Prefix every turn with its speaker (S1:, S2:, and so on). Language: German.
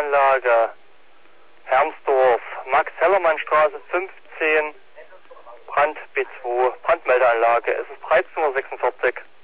S1: Brandmeldeanlage Hermsdorf, Max-Hellermann-Straße 15, Brand B2, Brandmeldeanlage. Es ist 13:46 Uhr.